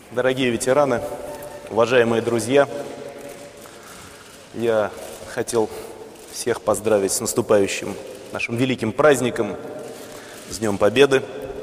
Дорогие ветераны, уважаемые друзья, я хотел всех поздравить с наступающим нашим великим праздником, с Днем Победы.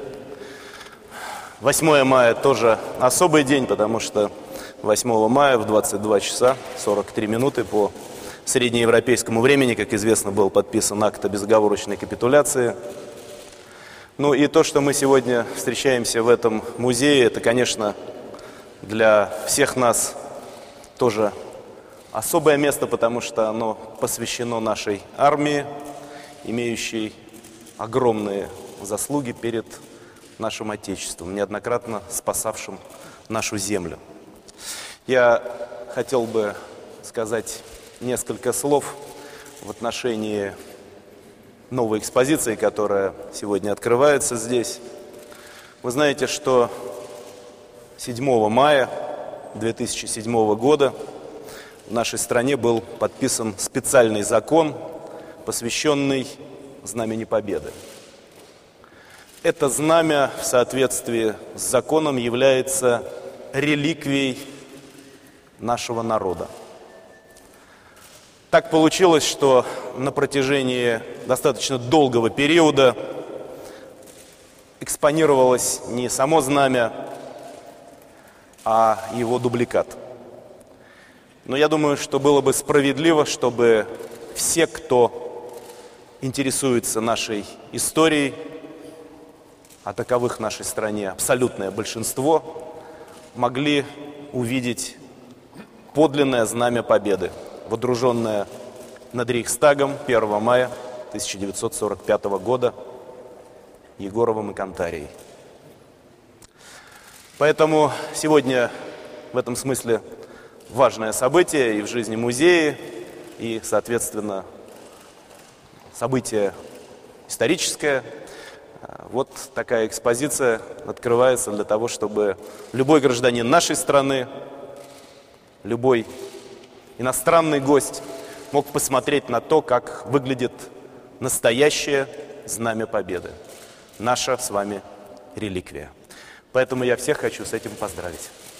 8 мая тоже особый день, потому что 8 мая в 22 часа 43 минуты по среднеевропейскому времени, как известно, был подписан акт о безоговорочной капитуляции. Ну и то, что мы сегодня встречаемся в этом музее, это, конечно, для всех нас тоже особое место, потому что оно посвящено нашей армии, имеющей огромные заслуги перед нашим Отечеством, неоднократно спасавшим нашу землю. Я хотел бы сказать несколько слов в отношении новой экспозиции, которая сегодня открывается здесь. Вы знаете, что 7 мая 2007 года в нашей стране был подписан специальный закон, посвященный Знамени Победы. Это знамя в соответствии с законом является реликвией нашего народа. Так получилось, что на протяжении достаточно долгого периода экспонировалось не само знамя, а его дубликат. Но я думаю, что было бы справедливо, чтобы все, кто интересуется нашей историей, а таковых в нашей стране абсолютное большинство, могли увидеть подлинное знамя Победы, водруженное над Рейхстагом 1 мая 1945 года Егоровым и Кантарией. Поэтому сегодня в этом смысле важное событие и в жизни музея, и, соответственно, событие историческое. Вот такая экспозиция открывается для того, чтобы любой гражданин нашей страны, любой иностранный гость мог посмотреть на то, как выглядит настоящее Знамя Победы, наша с вами реликвия. Поэтому я всех хочу с этим поздравить.